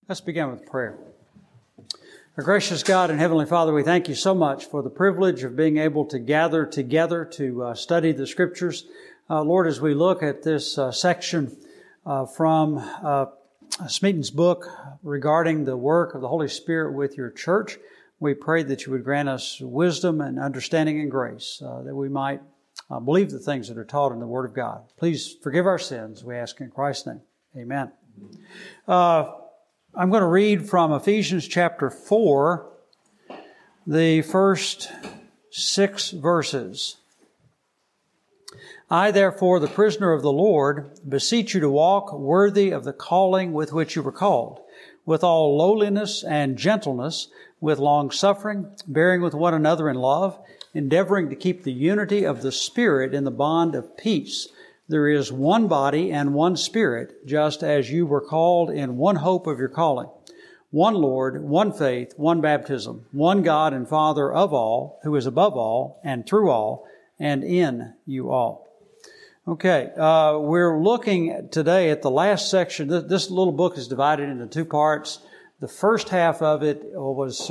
Let's begin with prayer. Our gracious God and Heavenly Father, we thank you so much for the privilege of being able to gather together to study the Scriptures. Lord, as we look at this section from Smeaton's book regarding the work of the Holy Spirit with your church, we pray that you would grant us wisdom and understanding and grace, that we might believe the things that are taught in the Word of God. Please forgive our sins, we ask in Christ's name. Amen. I'm going to read from Ephesians chapter 4, the first 6 verses. I, therefore, the prisoner of the Lord, beseech you to walk worthy of the calling with which you were called, with all lowliness and gentleness, with long-suffering, bearing with one another in love, endeavoring to keep the unity of the Spirit in the bond of peace. There is one body and one Spirit, just as you were called in one hope of your calling. One Lord, one faith, one baptism, one God and Father of all, who is above all and through all and in you all. Okay, we're looking today at the last section. This little book is divided into 2 parts. The first half of it was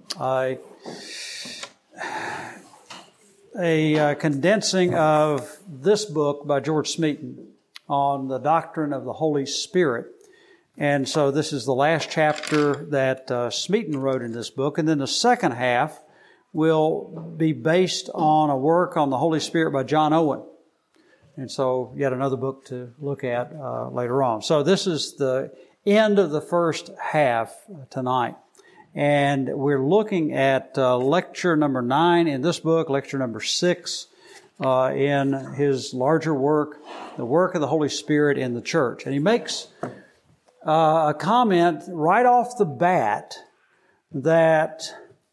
a condensing of this book by George Smeaton on the doctrine of the Holy Spirit. And so this is the last chapter that Smeaton wrote in this book. And then the second half will be based on a work on the Holy Spirit by John Owen. And so yet another book to look at later on. So this is the end of the first half tonight. And we're looking at lecture number 9 in this book, lecture number 6 in his larger work, The Work of the Holy Spirit in the Church. And he makes a comment right off the bat that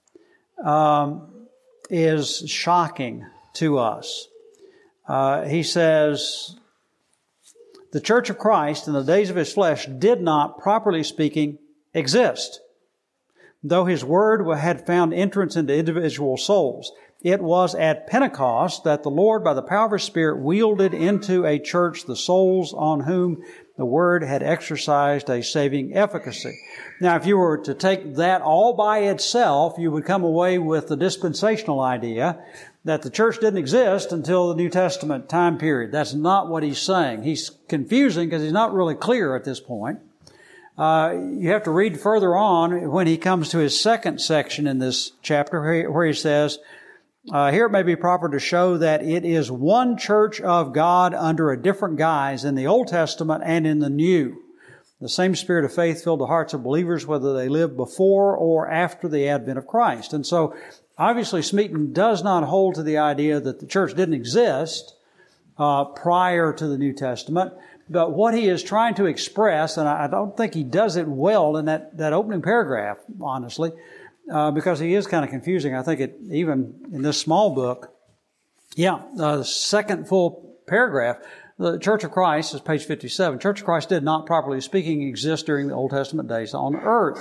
is shocking to us. He says, the Church of Christ in the days of His flesh did not, properly speaking, exist. Though His Word had found entrance into individual souls, it was at Pentecost that the Lord, by the power of His Spirit, wielded into a church the souls on whom the Word had exercised a saving efficacy. Now, if you were to take that all by itself, you would come away with the dispensational idea that the church didn't exist until the New Testament time period. That's not what he's saying. He's confusing because he's not really clear at this point. You have to read further on when he comes to his second section in this chapter where he says, here it may be proper to show that it is one church of God under a different guise in the Old Testament and in the New. The same spirit of faith filled the hearts of believers whether they live before or after the advent of Christ. And so, obviously, Smeaton does not hold to the idea that the church didn't exist prior to the New Testament. But what he is trying to express, and I don't think he does it well in that opening paragraph, honestly, because he is kind of confusing. I think even in this small book, the second full paragraph, the Church of Christ is page 57. Church of Christ did not, properly speaking, exist during the Old Testament days on earth,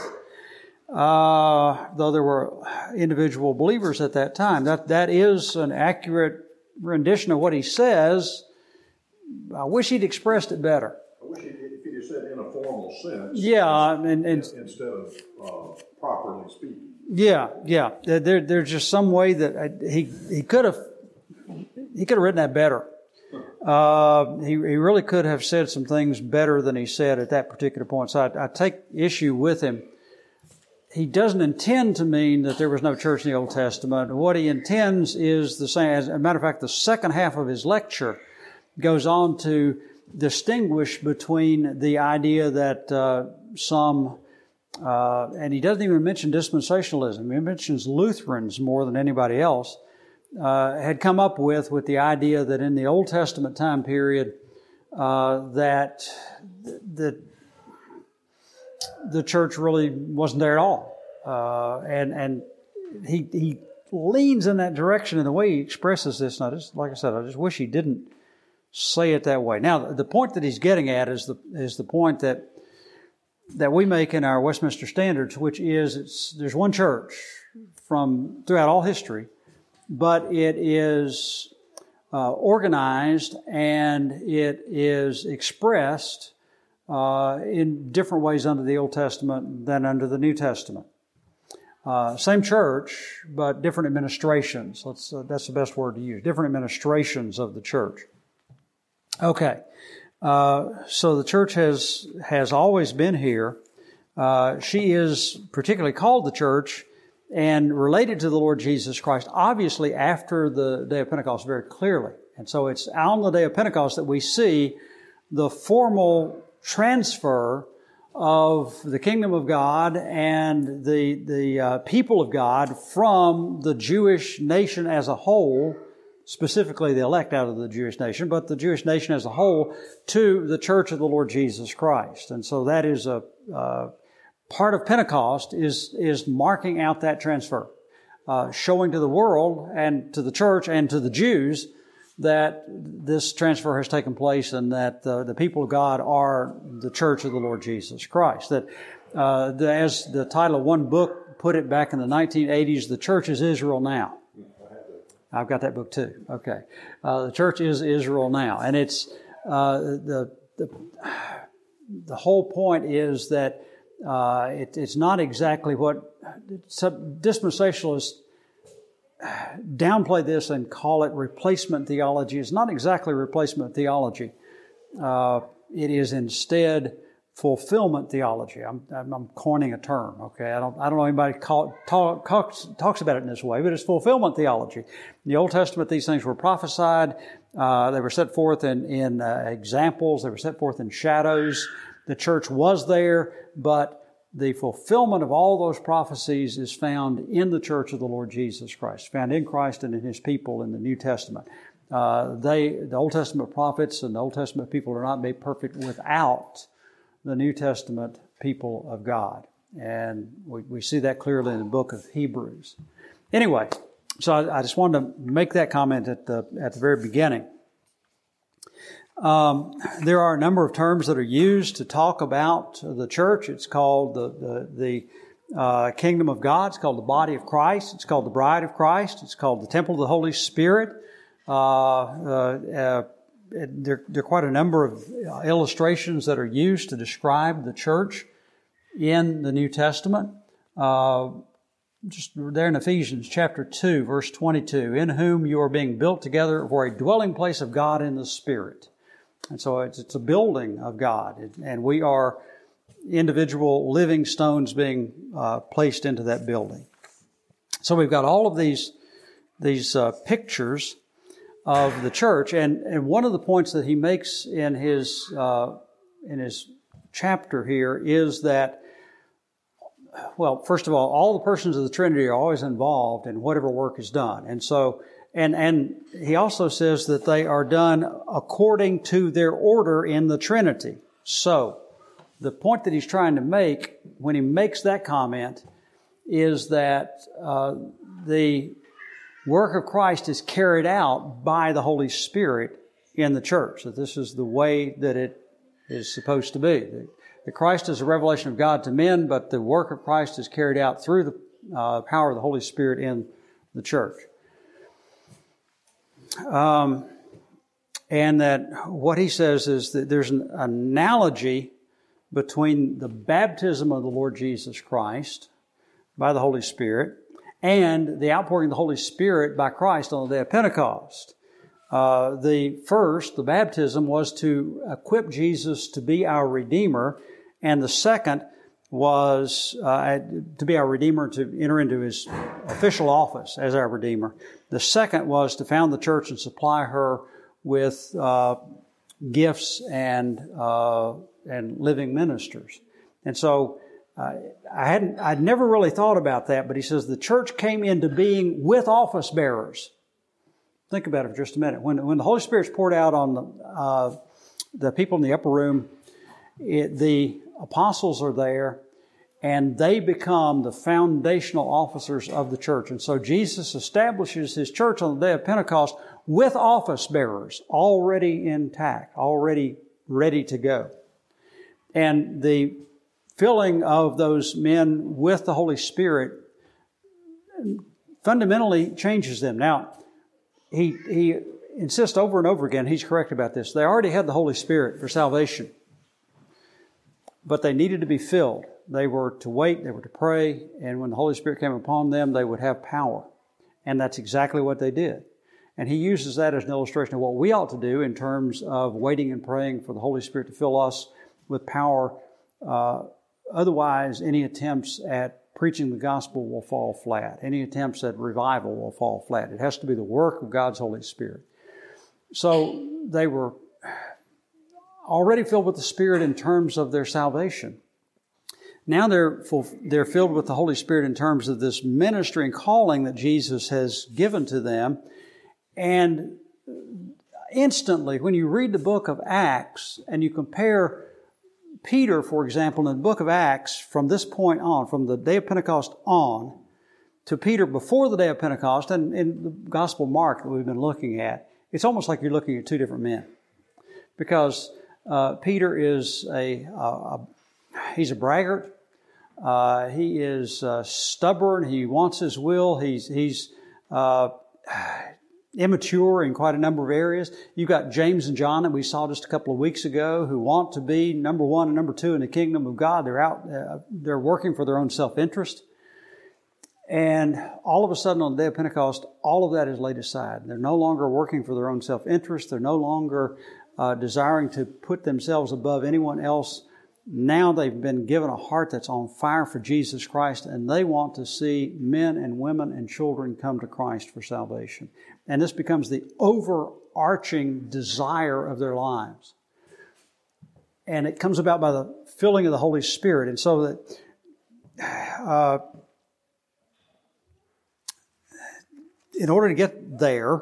though there were individual believers at that time. That is an accurate rendition of what he says. I wish he'd expressed it better. I wish if he'd said in a formal sense. Yeah, instead of properly speaking. Yeah. There's just some way that he could have written that better. He really could have said some things better than he said at that particular point. So I take issue with him. He doesn't intend to mean that there was no church in the Old Testament. What he intends is the same. As a matter of fact, the second half of his lecture goes on to distinguish between the idea that and he doesn't even mention dispensationalism. He mentions Lutherans more than anybody else, had come up with the idea that in the Old Testament time period, that the church really wasn't there at all. And he leans in that direction in the way he expresses this. And like I said, I just wish he didn't say it that way. Now, the point that he's getting at is the point that we make in our Westminster Standards, which is there's one church from throughout all history, but it is organized and it is expressed in different ways under the Old Testament than under the New Testament. Same church, but different administrations. That's the best word to use. Different administrations of the church. Okay. So the church has always been here. She is particularly called the church and related to the Lord Jesus Christ, obviously after the day of Pentecost very clearly. And so it's on the day of Pentecost that we see the formal transfer of the kingdom of God and the people of God from the Jewish nation as a whole, specifically the elect out of the Jewish nation, but the Jewish nation as a whole, to the church of the Lord Jesus Christ. And so that is a part of Pentecost is marking out that transfer, showing to the world and to the church and to the Jews that this transfer has taken place and that the people of God are the church of the Lord Jesus Christ. That as the title of one book put it back in the 1980s, the church is Israel now. I've got that book too. Okay. The church is Israel now. And it's the whole point is that it's not exactly what some dispensationalists downplay this and call it replacement theology. It's not exactly replacement theology. It is instead fulfillment theology. I'm coining a term. Okay, I don't know anybody talks about it in this way, but it's fulfillment theology. In the Old Testament, these things were prophesied. They were set forth in examples. They were set forth in shadows. The church was there, but the fulfillment of all those prophecies is found in the church of the Lord Jesus Christ, found in Christ and in His people in the New Testament. The Old Testament prophets and the Old Testament people are not made perfect without the New Testament people of God. And we see that clearly in the book of Hebrews. Anyway, so I just wanted to make that comment at the very beginning. There are a number of terms that are used to talk about the church. It's called the kingdom of God. It's called the body of Christ. It's called the bride of Christ. It's called the temple of the Holy Spirit. There are quite a number of illustrations that are used to describe the church in the New Testament. Just there in Ephesians chapter 2, verse 22, in whom you are being built together for a dwelling place of God in the Spirit. And so it's a building of God, and we are individual living stones being placed into that building. So we've got all of these pictures of the church, and one of the points that he makes in his chapter here is that, well, first of all the persons of the Trinity are always involved in whatever work is done, and so. And he also says that they are done according to their order in the Trinity. So, the point that he's trying to make when he makes that comment is that the work of Christ is carried out by the Holy Spirit in the church. That this is the way that it is supposed to be. That Christ is a revelation of God to men, but the work of Christ is carried out through the power of the Holy Spirit in the church. And that what he says is that there's an analogy between the baptism of the Lord Jesus Christ by the Holy Spirit and the outpouring of the Holy Spirit by Christ on the day of Pentecost. The baptism was to equip Jesus to be our Redeemer, and the second was to be our Redeemer, to enter into His official office as our Redeemer. The second was to found the church and supply her with gifts and living ministers. And so I'd never really thought about that, but he says the church came into being with office bearers. Think about it for just a minute. When the Holy Spirit's poured out on the people in the upper room, the apostles are there, and they become the foundational officers of the church. And so Jesus establishes His church on the day of Pentecost with office bearers, already intact, already ready to go. And the filling of those men with the Holy Spirit fundamentally changes them. Now, he insists over and over again, he's correct about this, they already had the Holy Spirit for salvation. but they needed to be filled. They were to wait, they were to pray, and when the Holy Spirit came upon them, they would have power. And that's exactly what they did. And he uses that as an illustration of what we ought to do in terms of waiting and praying for the Holy Spirit to fill us with power. Otherwise, any attempts at preaching the gospel will fall flat. Any attempts at revival will fall flat. It has to be the work of God's Holy Spirit. So they were already filled with the Spirit in terms of their salvation. Now they're filled with the Holy Spirit in terms of this ministry and calling that Jesus has given to them. And instantly, when you read the book of Acts and you compare Peter, for example, in the book of Acts, from this point on, from the day of Pentecost on, to Peter before the day of Pentecost, and in the Gospel of Mark that we've been looking at, it's almost like you're looking at two different men. Because Peter is he's a braggart. He is stubborn. He wants his will. He's immature in quite a number of areas. You've got James and John that we saw just a couple of weeks ago who want to be number one and number two in the kingdom of God. They're working for their own self-interest. And all of a sudden on the day of Pentecost, all of that is laid aside. They're no longer working for their own self-interest. They're no longer desiring to put themselves above anyone else. Now they've been given a heart that's on fire for Jesus Christ, and they want to see men and women and children come to Christ for salvation. And this becomes the overarching desire of their lives. And it comes about by the filling of the Holy Spirit. And so that in order to get there,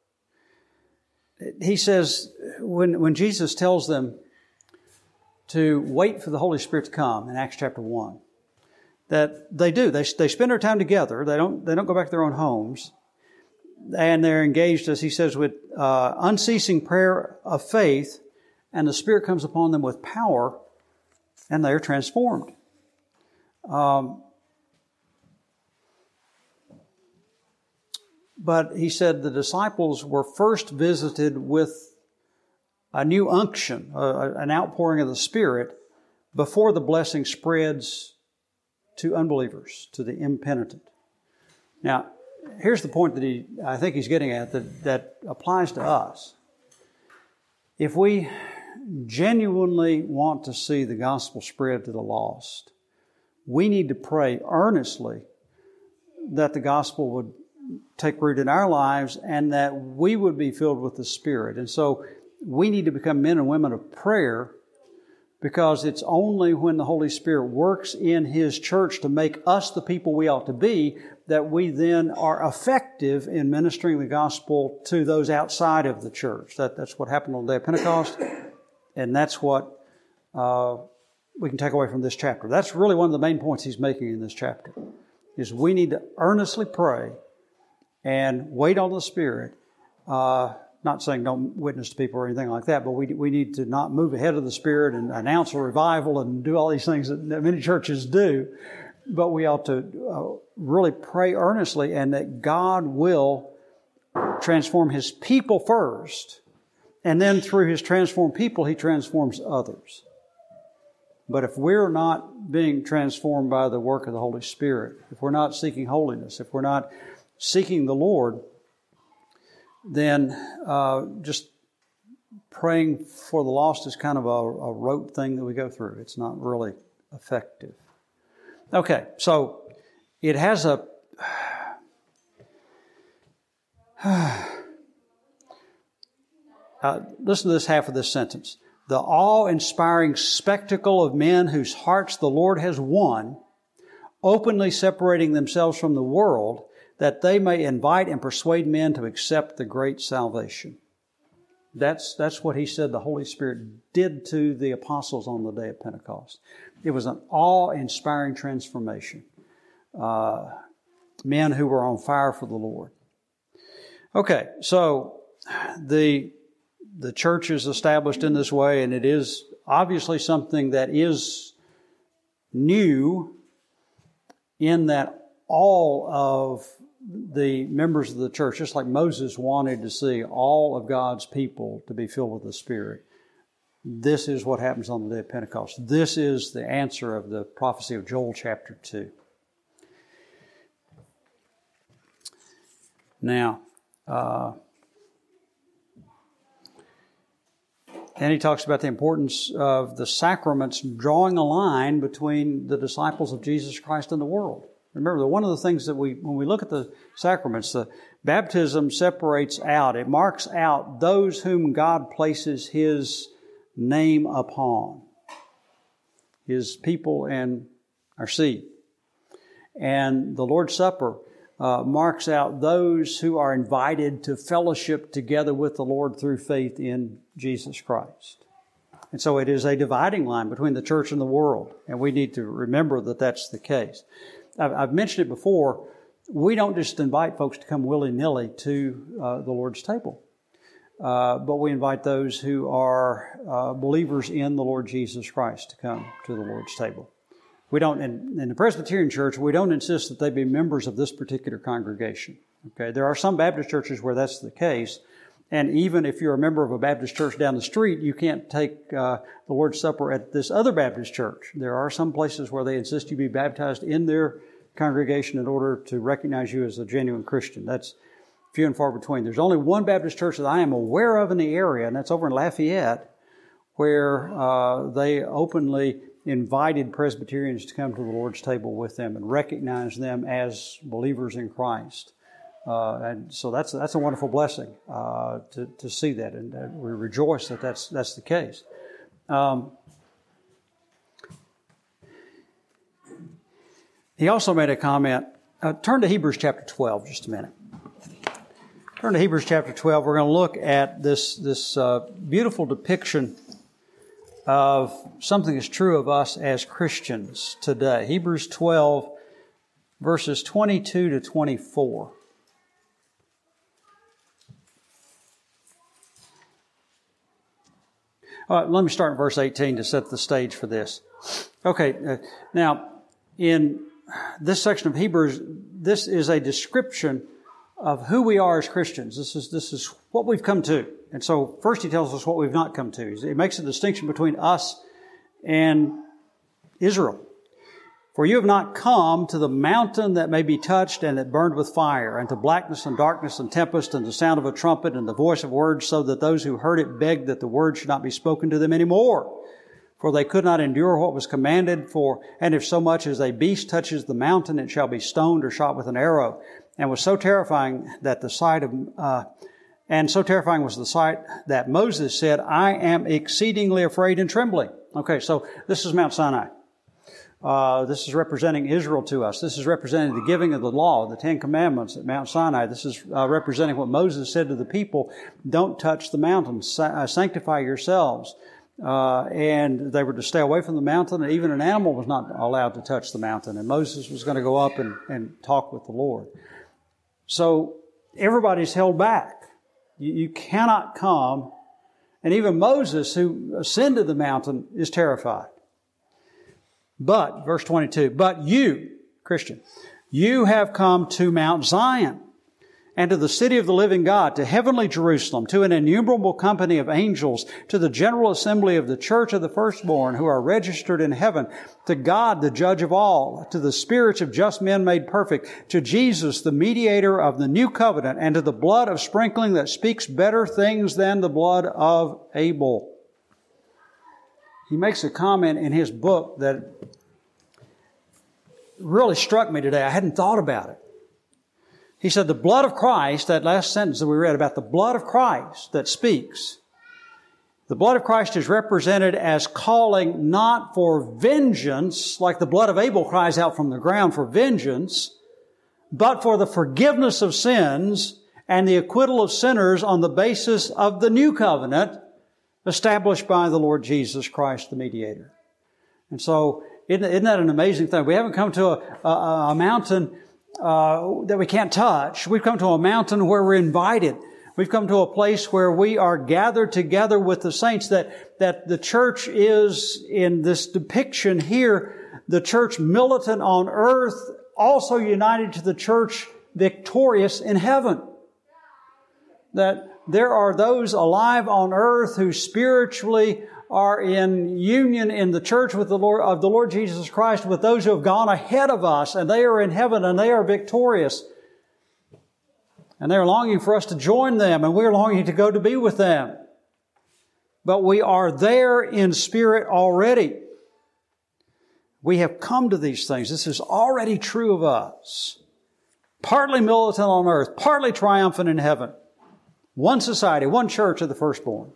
he says, when Jesus tells them to wait for the Holy Spirit to come in Acts chapter 1, that they do. They spend their time together. They don't go back to their own homes. And they're engaged, as he says, with unceasing prayer of faith, and the Spirit comes upon them with power, and they are transformed. But he said the disciples were first visited with a new unction, an outpouring of the Spirit, before the blessing spreads to unbelievers, to the impenitent. Now, here's the point that I think he's getting at that applies to us. If we genuinely want to see the gospel spread to the lost, we need to pray earnestly that the gospel would take root in our lives and that we would be filled with the Spirit. And so we need to become men and women of prayer, because it's only when the Holy Spirit works in His church to make us the people we ought to be that we then are effective in ministering the gospel to those outside of the church. That's what happened on the day of Pentecost, and that's what we can take away from this chapter. That's really one of the main points he's making in this chapter, is we need to earnestly pray and wait on the Spirit. Not saying don't witness to people or anything like that, but we need to not move ahead of the Spirit and announce a revival and do all these things that many churches do. But we ought to really pray earnestly, and that God will transform His people first, and then through His transformed people, He transforms others. But if we're not being transformed by the work of the Holy Spirit, if we're not seeking holiness, if we're not seeking the Lord, then just praying for the lost is kind of a rote thing that we go through. It's not really effective. Okay, so it has listen to this half of this sentence. The awe-inspiring spectacle of men whose hearts the Lord has won, openly separating themselves from the world, that they may invite and persuade men to accept the great salvation. That's what he said the Holy Spirit did to the apostles on the day of Pentecost. It was an awe-inspiring transformation. Men who were on fire for the Lord. Okay, so the church is established in this way, and it is obviously something that is new in that all of the members of the church, just like Moses wanted to see all of God's people to be filled with the Spirit, this is what happens on the day of Pentecost. This is the answer of the prophecy of Joel chapter 2. Now, and he talks about the importance of the sacraments drawing a line between the disciples of Jesus Christ and the world. Remember, one of the things that when we look at the sacraments, the baptism separates out, it marks out those whom God places His name upon, His people and our seed. And the Lord's Supper marks out those who are invited to fellowship together with the Lord through faith in Jesus Christ. And so it is a dividing line between the church and the world, and we need to remember that that's the case. I've mentioned it before, we don't just invite folks to come willy-nilly to the Lord's table, but we invite those who are believers in the Lord Jesus Christ to come to the Lord's table. We don't, in the Presbyterian Church, we don't insist that they be members of this particular congregation. Okay, there are some Baptist churches where that's the case, and even if you're a member of a Baptist church down the street, you can't take the Lord's Supper at this other Baptist church. There are some places where they insist you be baptized in their congregation in order to recognize you as a genuine Christian. That's few and far between. There's only one Baptist church that I am aware of in the area, and that's over in Lafayette, where they openly invited Presbyterians to come to the Lord's table with them and recognize them as believers in Christ. And so that's a wonderful blessing to see that, and we rejoice that that's the case. He also made a comment. Turn to Hebrews chapter 12 just a minute. Turn to Hebrews chapter 12. We're going to look at this beautiful depiction of something that's true of us as Christians today. Hebrews 12, verses 22 to 24. Let me start in verse 18 to set the stage for this. Okay, now in this section of Hebrews, this is a description of who we are as Christians. This is what we've come to. And so first he tells us what we've not come to. He makes a distinction between us and Israel. For you have not come to the mountain that may be touched and that burned with fire, and to blackness and darkness and tempest and the sound of a trumpet and the voice of words, so that those who heard it begged that the word should not be spoken to them anymore. For they could not endure what was commanded, and if so much as a beast touches the mountain, it shall be stoned or shot with an arrow. And was so terrifying that so terrifying was the sight that Moses said, I am exceedingly afraid and trembling. Okay, so this is Mount Sinai. This is representing Israel to us. This is representing the giving of the law, the Ten Commandments at Mount Sinai. This is representing what Moses said to the people, don't touch the mountain, sanctify yourselves. And they were to stay away from the mountain, and even an animal was not allowed to touch the mountain. And Moses was going to go up and talk with the Lord. So everybody's held back. You cannot come. And even Moses, who ascended the mountain, is terrified. But, verse 22, but you, Christian, you have come to Mount Zion, and to the city of the living God, to heavenly Jerusalem, to an innumerable company of angels, to the general assembly of the church of the firstborn who are registered in heaven, to God, the judge of all, to the spirits of just men made perfect, to Jesus, the mediator of the new covenant, and to the blood of sprinkling that speaks better things than the blood of Abel. He makes a comment in his book that really struck me today. I hadn't thought about it. He said, the blood of Christ, that last sentence that we read about the blood of Christ that speaks, the blood of Christ is represented as calling not for vengeance, like the blood of Abel cries out from the ground for vengeance, but for the forgiveness of sins and the acquittal of sinners on the basis of the new covenant established by the Lord Jesus Christ, the mediator. And so, isn't that an amazing thing? We haven't come to a mountain that we can't touch. We've come to a mountain where we're invited. We've come to a place where we are gathered together with the saints, that the church is, in this depiction here, the church militant on earth, also united to the church victorious in heaven. That there are those alive on earth who spiritually are in union in the church with the Lord, of the Lord Jesus Christ, with those who have gone ahead of us, and they are in heaven and they are victorious. And they are longing for us to join them, and we are longing to go to be with them. But we are there in spirit already. We have come to these things. This is already true of us. Partly militant on earth, partly triumphant in heaven. One society, one church of the firstborn.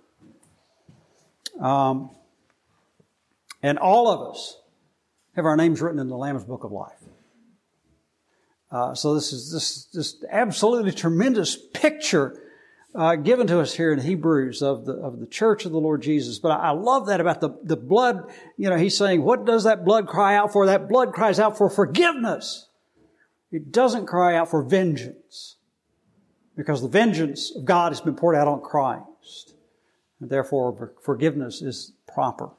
And all of us have our names written in the Lamb's Book of Life. So this is this absolutely tremendous picture given to us here in Hebrews of the church of the Lord Jesus. But I love that about the blood. He's saying, what does that blood cry out for? That blood cries out for forgiveness. It doesn't cry out for vengeance, because the vengeance of God has been poured out on Christ. And therefore, forgiveness is proper.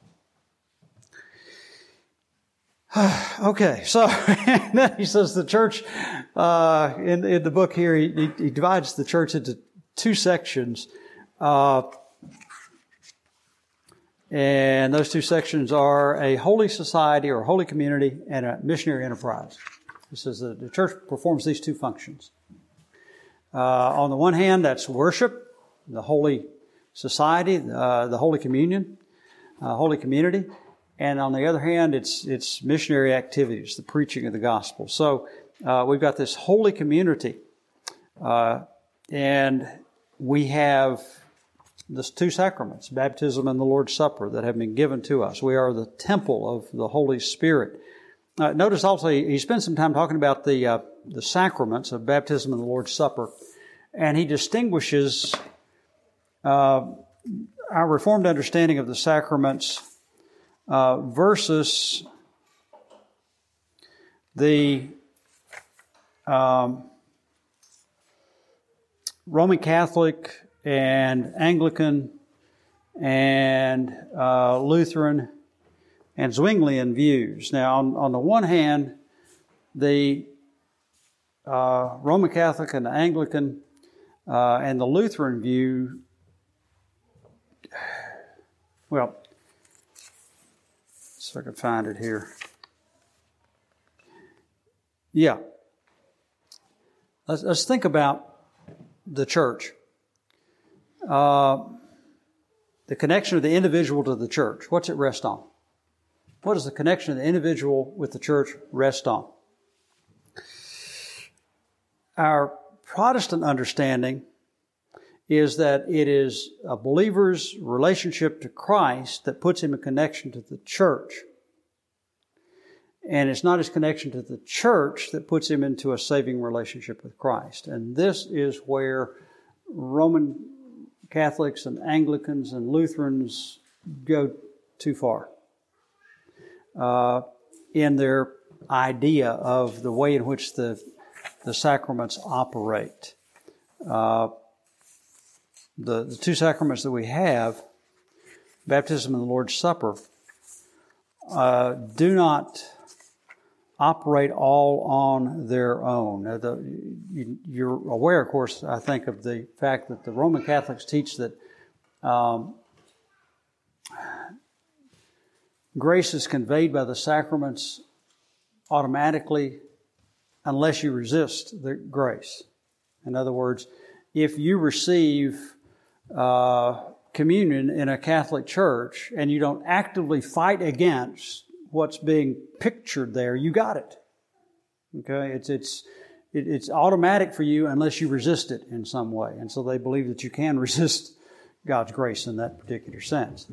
Okay, so then he says the church, in the book here, he divides the church into two sections. And those two sections are a holy society or holy community and a missionary enterprise. He says that the church performs these two functions. On the one hand, that's worship, the holy society, the holy communion, holy community. And on the other hand, it's missionary activities, the preaching of the gospel. So we've got this holy community. And we have these two sacraments, baptism and the Lord's Supper, that have been given to us. We are the temple of the Holy Spirit. Notice also he spends some time talking about the sacraments of baptism and the Lord's Supper. And he distinguishes our Reformed understanding of the sacraments versus the Roman Catholic and Anglican and Lutheran and Zwinglian views. Now, on the one hand, the Roman Catholic and the Anglican and the Lutheran view, well, so I can find it here. Yeah. Let's think about the church. The connection of the individual to the church. What's it rest on? What does the connection of the individual with the church rest on? Our Protestant understanding is that it is a believer's relationship to Christ that puts him in connection to the church. And it's not his connection to the church that puts him into a saving relationship with Christ. And this is where Roman Catholics and Anglicans and Lutherans go too far in their idea of the way in which the sacraments operate. The two sacraments that we have, baptism and the Lord's Supper, do not operate all on their own. You're aware, of course, I think, of the fact that the Roman Catholics teach that grace is conveyed by the sacraments automatically unless you resist the grace. In other words, if you receive communion in a Catholic church and you don't actively fight against what's being pictured there, you got it. Okay, it's automatic for you unless you resist it in some way, and so they believe that you can resist God's grace in that particular sense.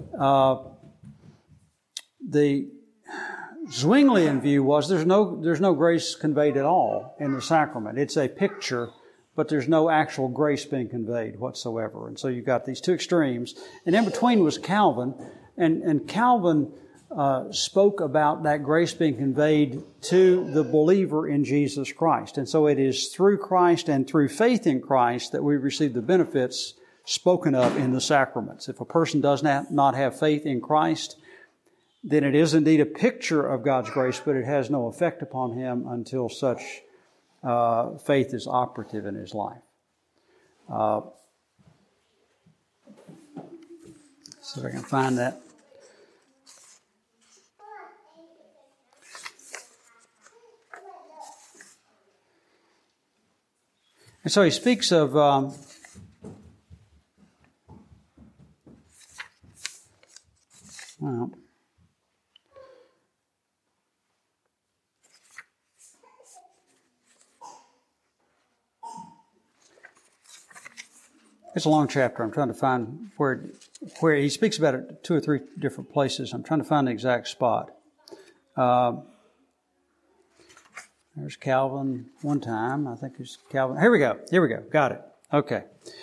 The Zwinglian view was there's no grace conveyed at all in the sacrament. It's a picture, but there's no actual grace being conveyed whatsoever. And so you've got these two extremes. And in between was Calvin. And Calvin spoke about that grace being conveyed to the believer in Jesus Christ. And so it is through Christ and through faith in Christ that we receive the benefits spoken of in the sacraments. If a person does not have faith in Christ, then it is indeed a picture of God's grace, but it has no effect upon him until such faith is operative in his life. See if I can find that. And so he speaks of well, it's a long chapter. I'm trying to find where he speaks about it 2 or 3 different places. I'm trying to find the exact spot. There's Calvin one time. I think it's Calvin. Here we go. Got it. Okay.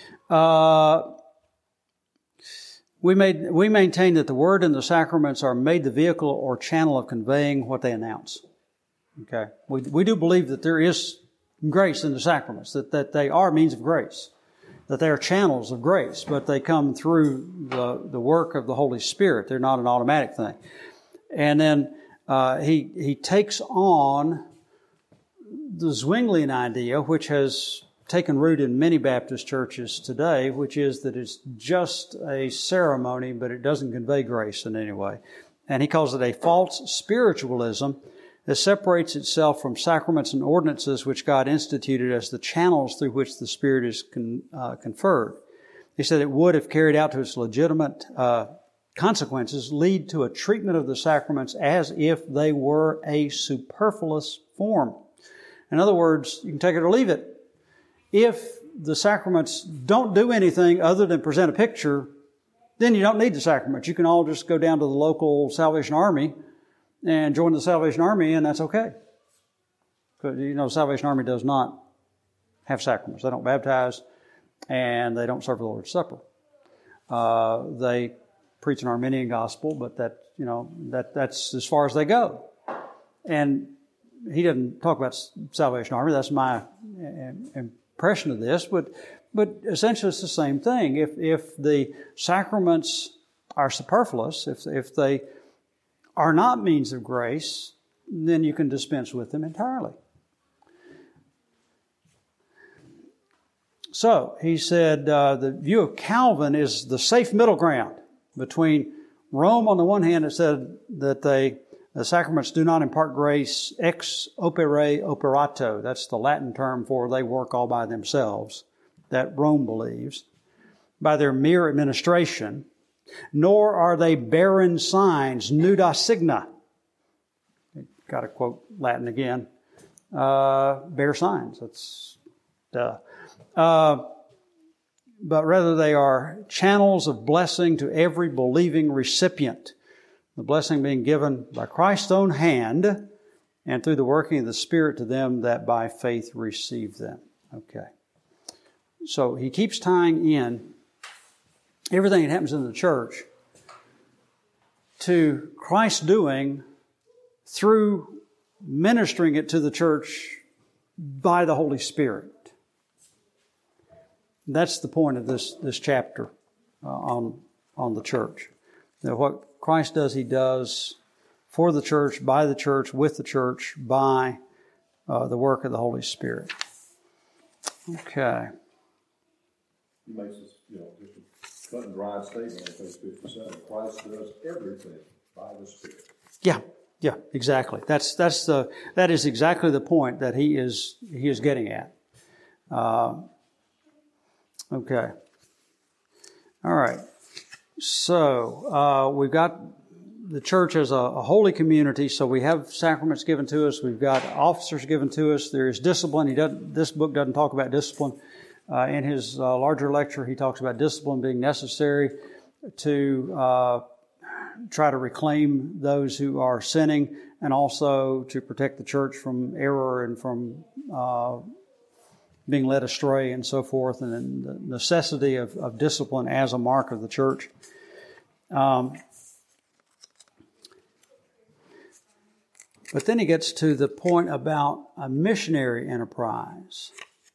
We maintain that the Word and the sacraments are made the vehicle or channel of conveying what they announce. Okay. We do believe that there is grace in the sacraments, that they are means of grace, that they are channels of grace, but they come through the work of the Holy Spirit. They're not an automatic thing. And then he takes on the Zwinglian idea, which has taken root in many Baptist churches today, which is that it's just a ceremony, but it doesn't convey grace in any way. And he calls it a false spiritualism that separates itself from sacraments and ordinances which God instituted as the channels through which the Spirit is conferred. He said it would, if carried out to its legitimate consequences, lead to a treatment of the sacraments as if they were a superfluous form. In other words, you can take it or leave it. If the sacraments don't do anything other than present a picture, then you don't need the sacraments. You can all just go down to the local Salvation Army and join the Salvation Army, and that's okay. Because, the Salvation Army does not have sacraments. They don't baptize, and they don't serve the Lord's Supper. They preach an Arminian gospel, but that's as far as they go. And he doesn't talk about Salvation Army. That's my impression of this. But essentially it's the same thing. If the sacraments are superfluous, if they are not means of grace, then you can dispense with them entirely. So he said the view of Calvin is the safe middle ground between Rome on the one hand. It said that the sacraments do not impart grace ex opere operato. That's the Latin term for they work all by themselves, that Rome believes, by their mere administration, nor are they barren signs, nuda signa. Got to quote Latin again. Bare signs, that's duh. But rather they are channels of blessing to every believing recipient. The blessing being given by Christ's own hand and through the working of the Spirit to them that by faith receive them. Okay. So he keeps tying in everything that happens in the church to Christ's doing through ministering it to the church by the Holy Spirit. That's the point of this chapter on the church. Now, what Christ does, He does for the church, by the church, with the church, by the work of the Holy Spirit. Okay. He makes this, just a cut and dry statement on page 57. Christ does everything by the Spirit. Yeah, exactly. That is exactly the point that he is getting at. Okay. All right. So we've got the church as a holy community. So we have sacraments given to us. We've got officers given to us. There is discipline. This book doesn't talk about discipline. In his larger lecture, he talks about discipline being necessary to try to reclaim those who are sinning, and also to protect the church from error and from being led astray and so forth, and the necessity of discipline as a mark of the church. But then he gets to the point about a missionary enterprise.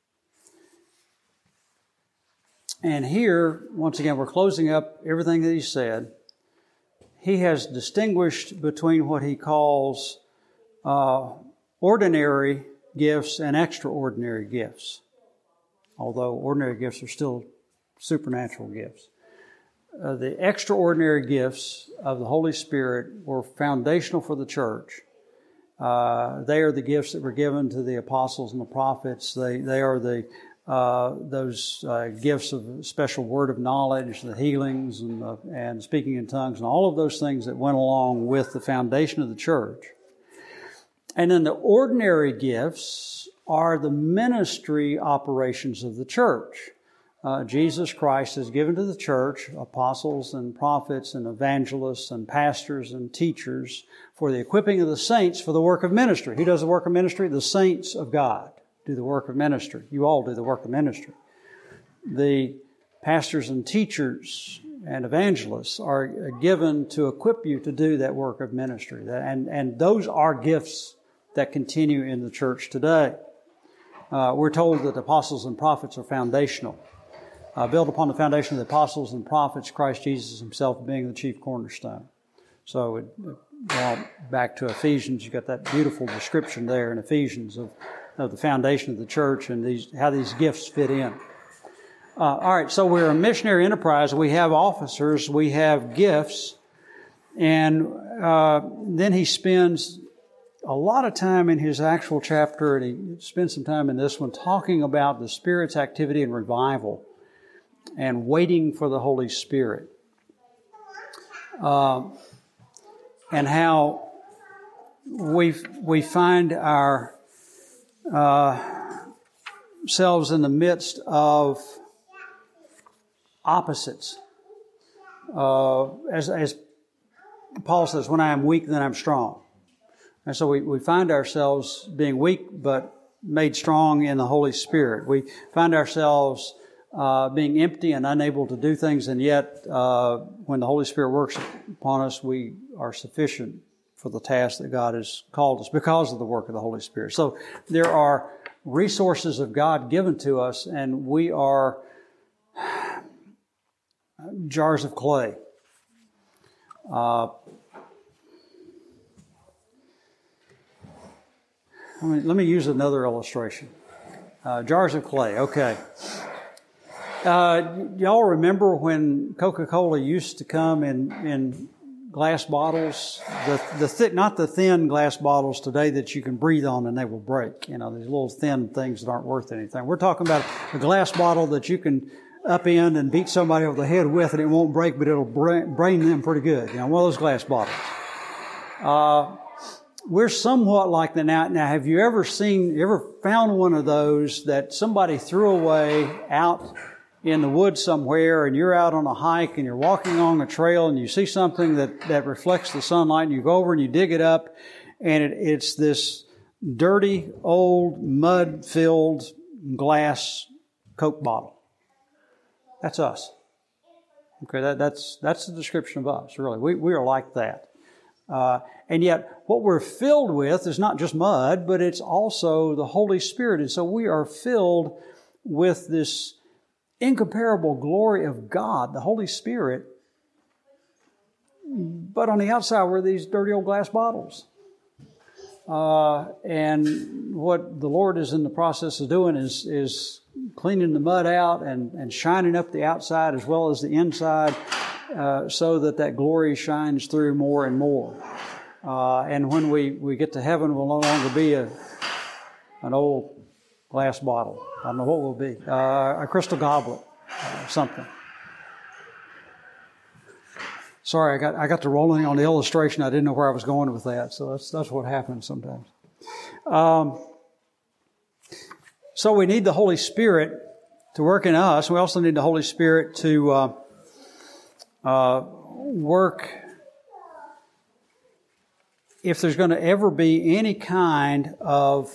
And here, once again, we're closing up everything that he said. He has distinguished between what he calls ordinary gifts and extraordinary gifts, although ordinary gifts are still supernatural gifts. the extraordinary gifts of the Holy Spirit were foundational for the church. They are the gifts that were given to the apostles and the prophets. They are those gifts of special word of knowledge, the healings and speaking in tongues, and all of those things that went along with the foundation of the church. And then the ordinary gifts are the ministry operations of the church. Jesus Christ has given to the church apostles and prophets and evangelists and pastors and teachers for the equipping of the saints for the work of ministry. Who does the work of ministry? The saints of God do the work of ministry. You all do the work of ministry. The pastors and teachers and evangelists are given to equip you to do that work of ministry. And those are gifts that continue in the church today. We're told that the apostles and prophets are foundational. Built upon the foundation of the apostles and prophets, Christ Jesus himself being the chief cornerstone. So back to Ephesians, you got that beautiful description there in Ephesians of the foundation of the church and how these gifts fit in. All right, so we're a missionary enterprise. We have officers, we have gifts, and then he spends a lot of time in his actual chapter, and he spends some time in this one, talking about the Spirit's activity and revival and waiting for the Holy Spirit. And how we find ourselves in the midst of opposites. As Paul says, when I am weak, then I'm strong. And so we find ourselves being weak, but made strong in the Holy Spirit. We find ourselves being empty and unable to do things, and yet when the Holy Spirit works upon us, we are sufficient for the task that God has called us because of the work of the Holy Spirit. So there are resources of God given to us, and we are jars of clay. Let me use another illustration. Jars of clay, okay. Y'all remember when Coca-Cola used to come in glass bottles? Not the thin glass bottles today that you can breathe on and they will break. You know, these little thin things that aren't worth anything. We're talking about a glass bottle that you can upend and beat somebody over the head with and it won't break, but it'll brain them pretty good. You know, one of those glass bottles. We're somewhat like that now. Now, have you ever found one of those that somebody threw away out in the woods somewhere, and you're out on a hike and you're walking along a trail and you see something that reflects the sunlight, and you go over and you dig it up, and it's this dirty, old, mud-filled glass Coke bottle. That's us. Okay, that's the description of us, really. We are like that. And yet, what we're filled with is not just mud, but it's also the Holy Spirit. And so we are filled with this incomparable glory of God, the Holy Spirit. But on the outside, we're these dirty old glass bottles. And what the Lord is in the process of doing is cleaning the mud out and shining up the outside as well as the inside, so that glory shines through more and more. And when we get to heaven, we'll no longer be an old glass bottle. I don't know what we'll be. A crystal goblet, something. Sorry, I got to rolling on the illustration. I didn't know where I was going with that. So that's what happens sometimes. So we need the Holy Spirit to work in us. We also need the Holy Spirit to work if there's going to ever be any kind of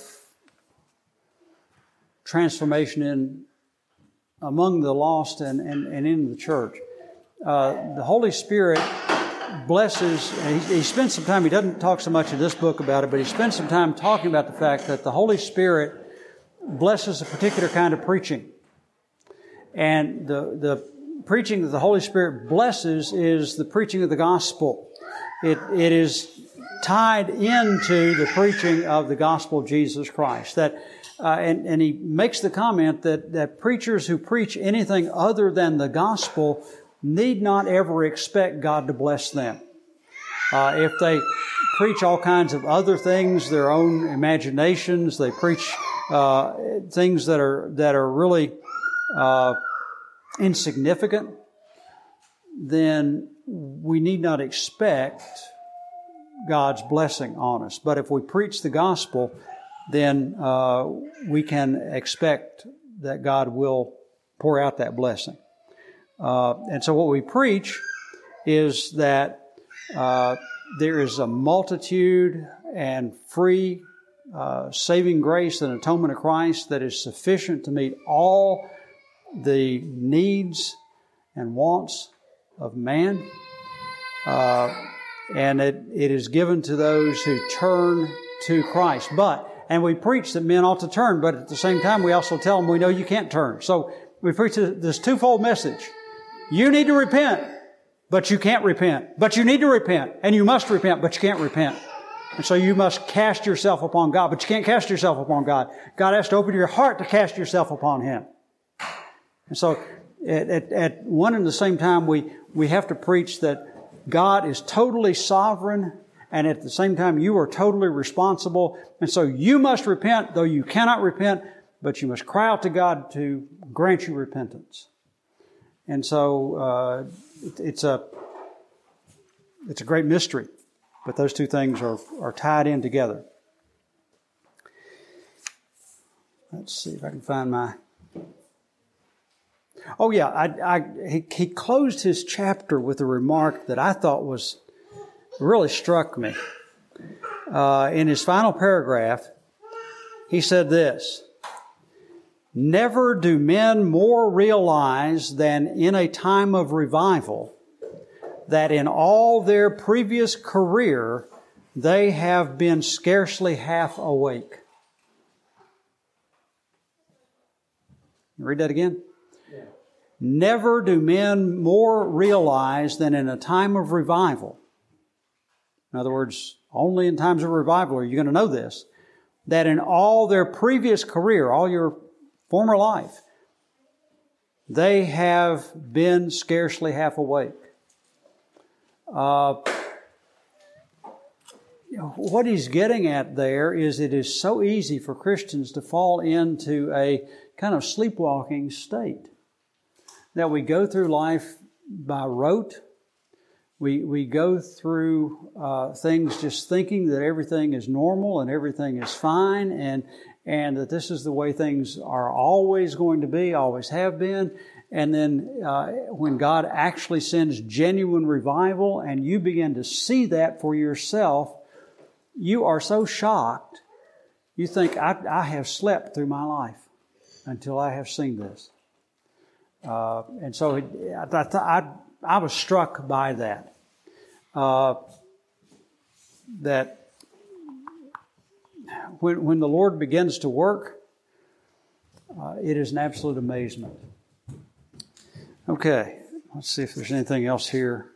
transformation among the lost and in the church. The Holy Spirit blesses, and he spends some time, he doesn't talk so much in this book about it, but he spends some time talking about the fact that the Holy Spirit blesses a particular kind of preaching. And the preaching that the Holy Spirit blesses is the preaching of the gospel. It is tied into the preaching of the gospel of Jesus Christ. And he makes the comment that preachers who preach anything other than the gospel need not ever expect God to bless them. If they preach all kinds of other things, their own imaginations, they preach things that are really insignificant, then we need not expect God's blessing on us. But if we preach the gospel, then we can expect that God will pour out that blessing. And so what we preach is that there is a multitude and free saving grace and atonement of Christ that is sufficient to meet all the needs and wants of man. And it is given to those who turn to Christ. And we preach that men ought to turn, but at the same time we also tell them we know you can't turn. So we preach this twofold message. You need to repent, but you can't repent. But you need to repent, and you must repent, but you can't repent. And so you must cast yourself upon God, but you can't cast yourself upon God. God has to open your heart to cast yourself upon Him. And so at one and the same time, we have to preach that God is totally sovereign, and at the same time, you are totally responsible. And so you must repent, though you cannot repent, but you must cry out to God to grant you repentance. And so it's a great mystery, but those two things are tied in together. Let's see if I can find my... Oh yeah, he closed his chapter with a remark that I thought really struck me. In his final paragraph, he said this: "Never do men more realize than in a time of revival that in all their previous career they have been scarcely half awake." Read that again. Yeah. Never do men more realize than in a time of revival. In other words, only in times of revival are you going to know this, that in all their previous career, all your former life, they have been scarcely half awake. What he's getting at there is it is so easy for Christians to fall into a kind of sleepwalking state, that we go through life by rote. We go through things just thinking that everything is normal and everything is fine, and that this is the way things are always going to be, always have been. And then when God actually sends genuine revival and you begin to see that for yourself, you are so shocked, you think, I have slept through my life until I have seen this. And so I was struck by that. That when the Lord begins to work, it is an absolute amazement. Okay, let's see if there's anything else here.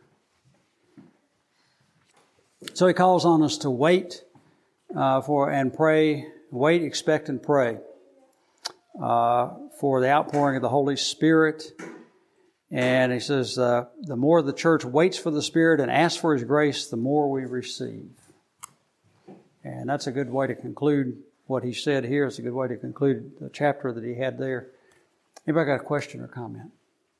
So he calls on us to wait for and pray, wait, expect, and pray for the outpouring of the Holy Spirit. And he says, the more the church waits for the Spirit and asks for His grace, the more we receive. And that's a good way to conclude what he said here. It's a good way to conclude the chapter that he had there. Anybody got a question or comment?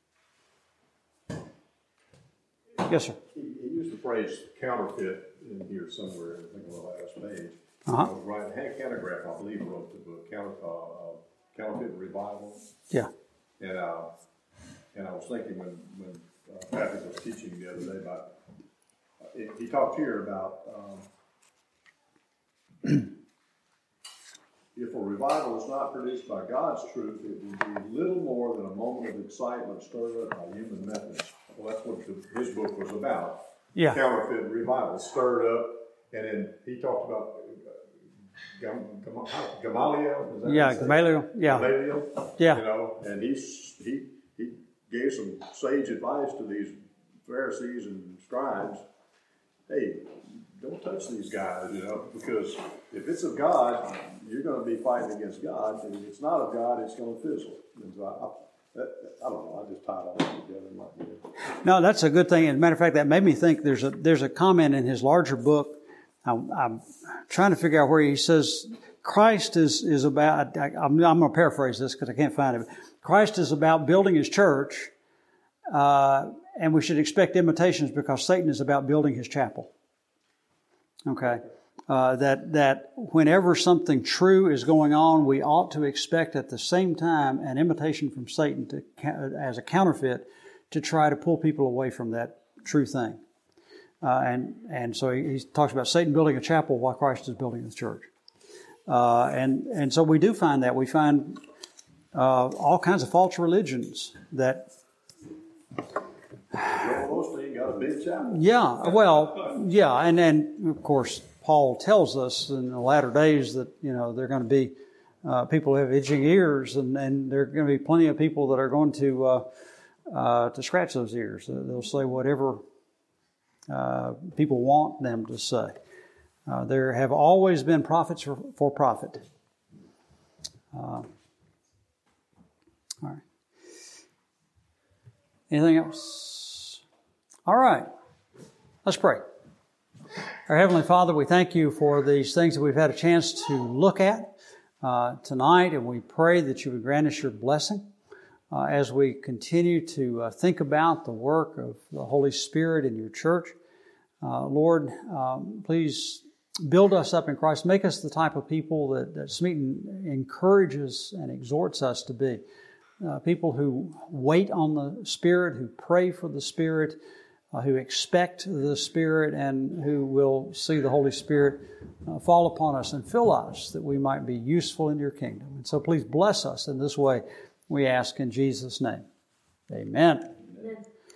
Yes, sir. He used the phrase counterfeit in here somewhere, I think on the last page. Right, Hank Hanegraaff, I believe, wrote the book, Counterfeit Revival. Yeah. And I was thinking when Patrick was teaching the other day about, he talked here about if a revival is not produced by God's truth, it will be little more than a moment of excitement stirred up by human methods. Well, that's what his book was about. Yeah. Counterfeit revival, stirred up, and then he talked about Gamaliel. Gamaliel. Yeah. Gamaliel. Yeah. You know, and he gave some sage advice to these Pharisees and scribes. Hey, don't touch these guys, you know, because if it's of God, you're going to be fighting against God, and if it's not of God, it's going to fizzle. And so I don't know. I just tied all that together and like that. No, that's a good thing. As a matter of fact, that made me think there's a comment in his larger book. I'm trying to figure out where he says Christ is about, I'm going to paraphrase this because I can't find it. Christ is about building His church, and we should expect imitations because Satan is about building his chapel. Okay? That whenever something true is going on, we ought to expect at the same time an imitation from Satan as a counterfeit to try to pull people away from that true thing. And so he talks about Satan building a chapel while Christ is building the church. And so we do find that. We find all kinds of false religions that... Joel Osteen got a big chapel. Yeah, well, yeah, and of course Paul tells us in the latter days that, there are going to be people who have itching ears, and there are going to be plenty of people that are going to scratch those ears. They'll say whatever people want them to say. There have always been prophets for profit. All right. Anything else? All right. Let's pray. Our Heavenly Father, we thank You for these things that we've had a chance to look at tonight, and we pray that You would grant us Your blessing as we continue to think about the work of the Holy Spirit in Your church. Lord, please build us up in Christ. Make us the type of people that Smeaton encourages and exhorts us to be. People who wait on the Spirit, who pray for the Spirit, who expect the Spirit, and who will see the Holy Spirit fall upon us and fill us that we might be useful in Your kingdom. And so please bless us in this way, we ask in Jesus' name. Amen.